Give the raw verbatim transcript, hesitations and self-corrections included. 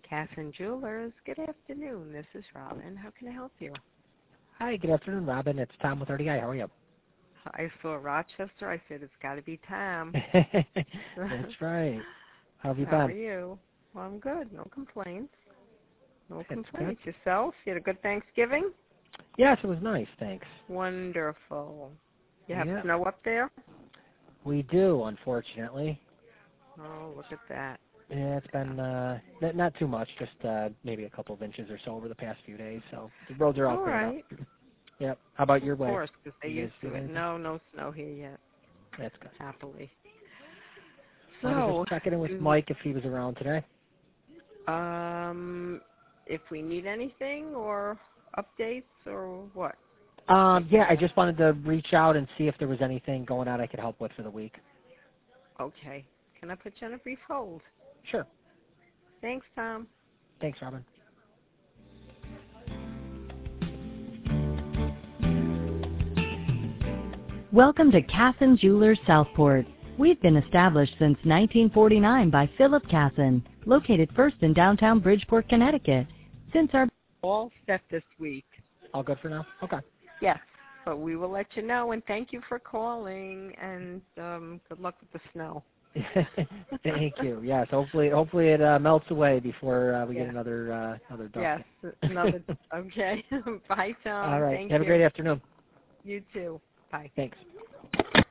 Catherine Jewelers. Good afternoon. This is Robin. How can I help you? Hi, good afternoon, Robin. It's Tom with R D I. How are you? I saw Rochester. I said, it's got to be Tom. That's right. How have you How been? are you? Well, I'm good. No complaints. No That's complaints. good. Yourself? You had a good Thanksgiving? Yes, it was nice, thanks. Wonderful. You have Yeah. snow up there? We do, unfortunately. Oh, look at that. Yeah, it's been uh, n- not too much, just uh, maybe a couple of inches or so over the past few days. So the roads are all, All cleared right. up. Yep. How about your Of way? course, because they You guys used do to it. anything? No, no snow here yet, That's good. happily. I was So, just checking in with do, Mike if he was around today. um, if we need anything or updates or what? Um, yeah, I just wanted to reach out and see if there was anything going on I could help with for the week. Okay. Can I put you on a brief hold? Sure. Thanks, Tom. Thanks, Robin. Welcome to Casson Jewelers Southport. We've been established since nineteen forty-nine by Philip Casson, located first in downtown Bridgeport, Connecticut. Since our All set this week. All good for now? Okay. Yes, but we will let you know, and thank you for calling, and um, good luck with the snow. Thank you. Yes, hopefully, hopefully it uh, melts away before uh, we yes. get another uh, another dust. Yes, another. Okay. Bye, Tom. All right. Thank Have you. a great afternoon. You too. Bye. Thanks.